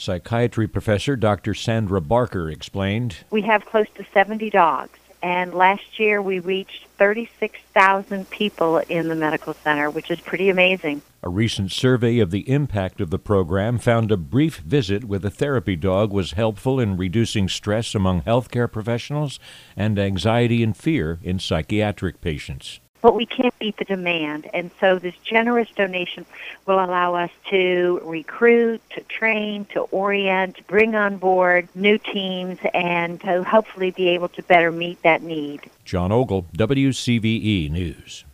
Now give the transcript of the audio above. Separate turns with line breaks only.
Psychiatry professor Dr. Sandra Barker explained.
We have close to 70 dogs, and last year we reached 36,000 people in the medical center, which is pretty amazing.
A recent survey of the impact of the program found a brief visit with a therapy dog was helpful in reducing stress among healthcare professionals and anxiety and fear in psychiatric patients.
But we can't beat the demand, and so this generous donation will allow us to recruit, to train, to orient, to bring on board new teams, and to hopefully be able to better meet that need.
John Ogle, WCVE News.